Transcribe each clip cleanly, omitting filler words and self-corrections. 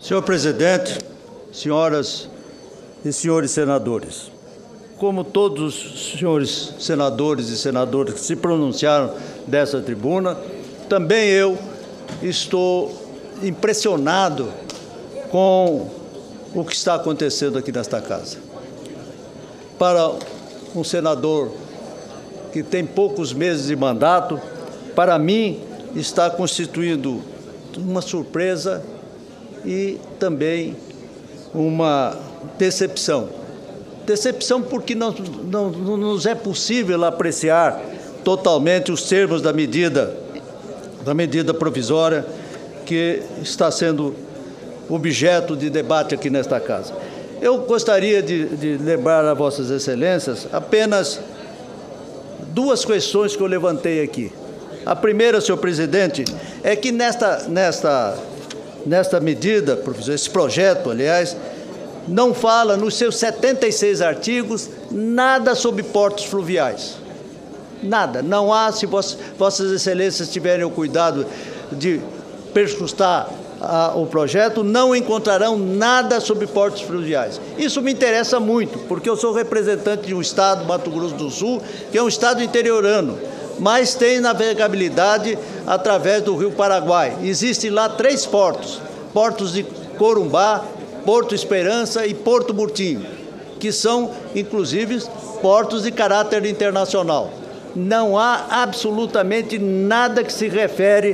Senhor presidente, senhoras e senhores senadores, como todos os senhores senadores e senadoras que se pronunciaram dessa tribuna, também eu estou impressionado com o que está acontecendo aqui nesta casa. Para um senador que tem poucos meses de mandato, para mim está constituindo uma surpresa e também uma decepção. Decepção porque não nos é possível apreciar totalmente os termos da medida provisória que está sendo objeto de debate aqui nesta casa. Eu gostaria de lembrar a Vossas Excelências apenas duas questões que eu levantei aqui. A primeira, senhor presidente, é que nesta medida, professor, esse projeto, aliás, não fala nos seus 76 artigos nada sobre portos fluviais. Nada. Não há, se Vossas Excelências tiverem o cuidado de perscrutar o projeto, não encontrarão nada sobre portos fluviais. Isso me interessa muito, porque eu sou representante de um estado, Mato Grosso do Sul, que é um estado interiorano, mas tem navegabilidade através do Rio Paraguai. Existem lá 3 portos, portos de Corumbá, Porto Esperança e Porto Murtinho, que são, inclusive, portos de caráter internacional. Não há absolutamente nada que se refere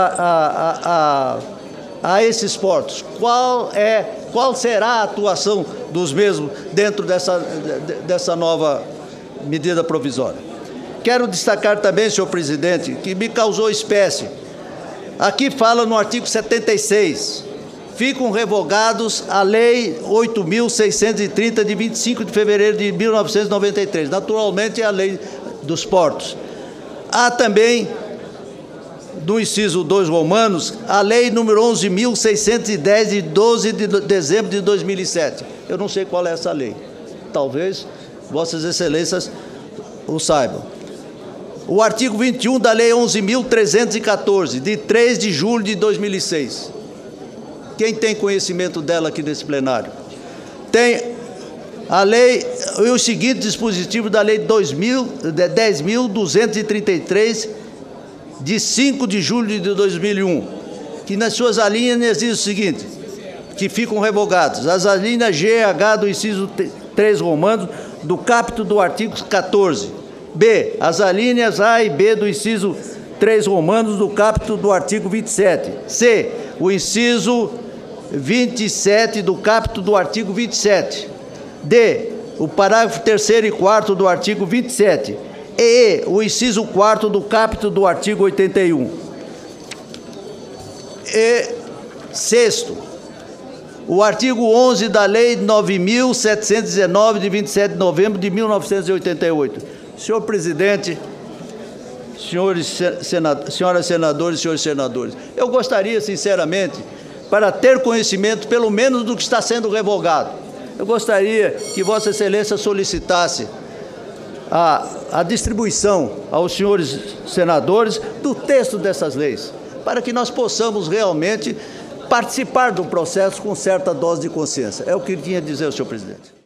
a esses portos. Qual será a atuação dos mesmos dentro dessa nova medida provisória? Quero destacar também, senhor presidente, que me causou espécie. Aqui fala no artigo 76, ficam revogados a Lei 8.630, de 25 de fevereiro de 1993. Naturalmente, é a Lei dos Portos. Há também, no inciso 2 romanos, a Lei número 11.610, de 12 de dezembro de 2007. Eu não sei qual é essa lei. Talvez Vossas Excelências o saibam. O artigo 21 da Lei 11.314, de 3 de julho de 2006. Quem tem conhecimento dela aqui nesse plenário? Tem a lei e o seguinte dispositivo da Lei 10.233, de 5 de julho de 2001, que nas suas alíneas diz o seguinte, que ficam revogados: as alíneas G e H do inciso 3 romano do caput do artigo 14. B, as alíneas A e B do inciso 3 romanos do caput do artigo 27. C, o inciso 27 do caput do artigo 27. D, o parágrafo 3º e 4º do artigo 27. E, o inciso 4º do caput do artigo 81. E, sexto, o artigo 11 da Lei 9.719, de 27 de novembro de 1988. Senhor presidente, senhoras senadoras e senhores senadores, eu gostaria, sinceramente, para ter conhecimento, pelo menos, do que está sendo revogado, eu gostaria que Vossa Excelência solicitasse a distribuição aos senhores senadores do texto dessas leis, para que nós possamos realmente participar do processo com certa dose de consciência. É o que eu tinha a dizer, senhor presidente.